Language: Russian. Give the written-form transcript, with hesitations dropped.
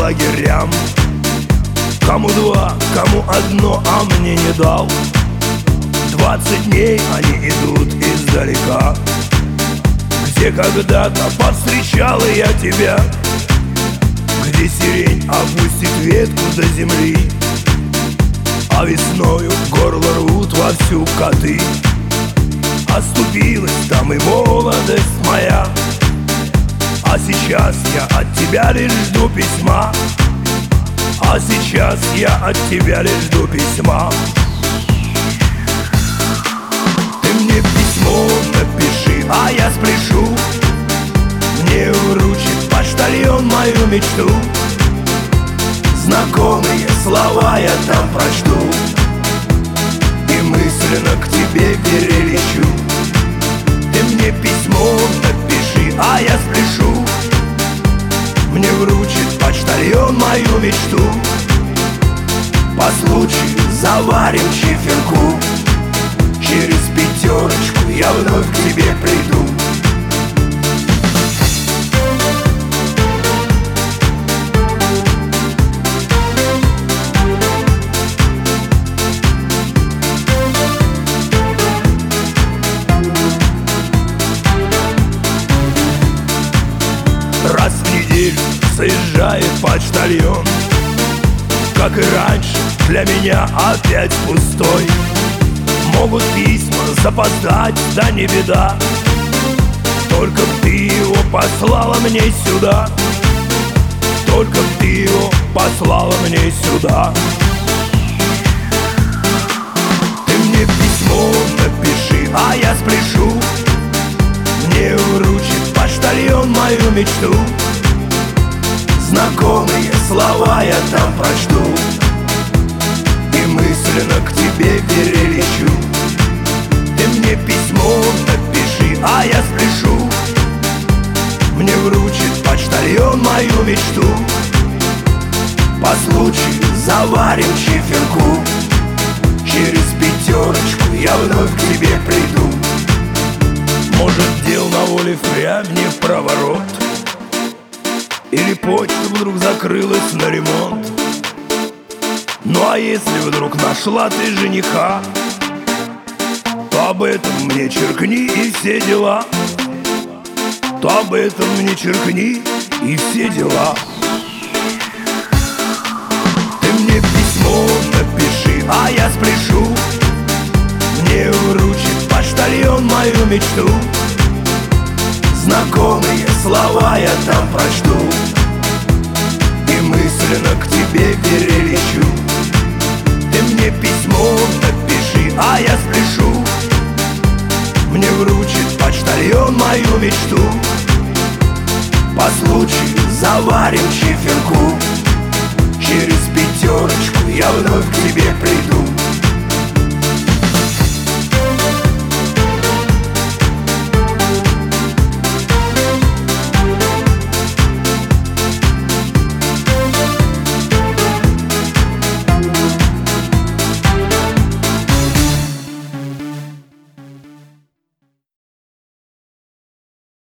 лагерям. Кому два, кому одно, а мне не дал. 20 дней они идут издалека, где когда-то повстречал я тебя, где сирень опустит ветку до земли, а весною горло рвут вовсю коты. Оступилась там и молодость моя, а сейчас я от тебя лишь жду письма. А сейчас я от тебя лишь жду письма. Ты мне письмо напиши, а я спрешу. Мне вручит почтальон мою мечту. Знакомые слова я там прочту и мысленно к тебе перелечу. Ты мне письмо напиши, а я спрешу. Мне вручит почтальон мою мечту. По случаю заварим чиферку. Через пятерочку я вновь к тебе приду. Раз в неделю заезжает почтальон, как и раньше, для меня опять пустой. Могут письма запоздать, да не беда, только б ты его послала мне сюда. Только б ты его послала мне сюда. Ты мне письмо напиши, а я спрешу. Мне вручит почтальон мою мечту. Знакомые слова я там прочту и мысленно к тебе перелечу. Ты мне письмо напиши, а я спрешу. Мне вручит почтальон мою мечту. По случаю заварим чиферку. Через пятерочку я вновь к тебе приду. Может, дел на воле впрямь не в проворот, или почта вдруг закрылась на ремонт. Ну а если вдруг нашла ты жениха, то об этом мне черкни и все дела. То об этом мне черкни и все дела. Ты мне письмо напиши, а я спрешу. Мне вручит почтальон мою мечту. Знакомые слова я там прочту и мысленно к тебе перелечу. Ты мне письмо напиши, а я спрешу. Мне вручит почтальон мою мечту. По случаю заварим чиферку. Через пятерочку я вновь к тебе приду.